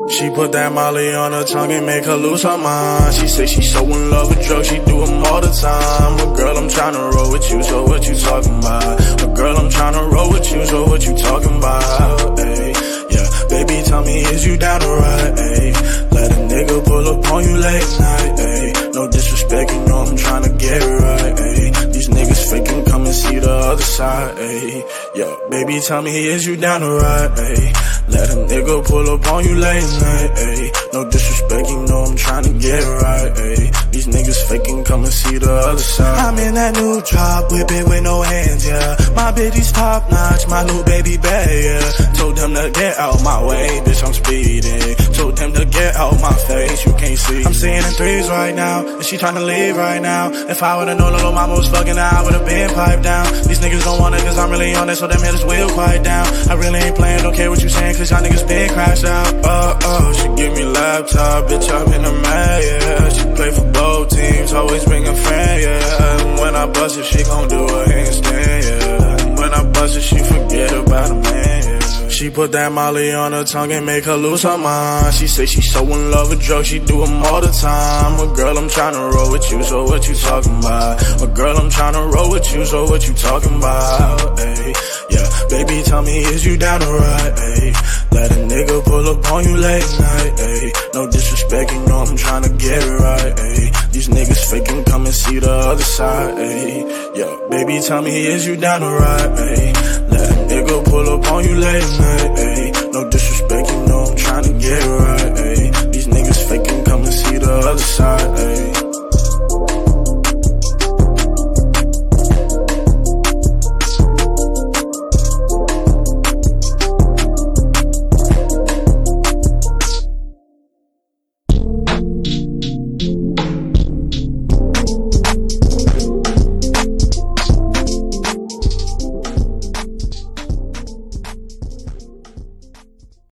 She put that Molly on her tongue and make her lose her mind. She say she so in love with drugs, she do them all the time. But girl, I'm tryna roll with you, so what you talking about? But girl, I'm tryna roll with you, so what you talking about? Ay, yeah, baby, tell me, is you down to ride? Ay, let a nigga pull up on you late night. Ay, no disrespect, you know I'm tryna get it right. Ay, these niggas faking, come and see the other side. Ay, yeah, baby, tell me, is you down to ride? Ay, let a nigga pull up on you late night, ayy. No disrespect, you know I'm tryna get it right, ayy. These niggas faking, come and see the other side. I'm in that new drop, whipping with no hands, yeah. My bitty's top notch, my new baby bad, yeah. Told them to get out my way, bitch, I'm speeding. Told them to get out my face, you can't see. I'm seeing in threes right now, and she tryna leave right now. If I would've known little mama was fucking her, I would've been piped down. These niggas don't want it, cause I'm really on it, so them hitters will quiet down. I really ain't playing, don't care what you saying, cause y'all niggas been crashed out. She give me laptop, bitch, I'm in the man, yeah. She play for both teams, always bring a friend, yeah. And when I bust it, she gon' do a handstand, yeah. And when I bust it, she forget about a man, yeah. She put that Molly on her tongue and make her lose her mind. She say she so in love with drugs, she do them all the time. But girl, I'm tryna roll with you, so what you talking about? But girl, I'm tryna roll with you, so what you talking about? Ay, yeah, baby, tell me, is you down to ride? Ay, let a nigga pull up on you late night, ayy. No disrespect, you know I'm tryna get it right, ayy. These niggas faking, come and see the other side, ayy. Yeah, baby, tell me, is you down to ride, ayy? Let a nigga pull up on you late night, ayy. No disrespect, you know I'm tryna get it right, ayy. These niggas faking, come and see the other side,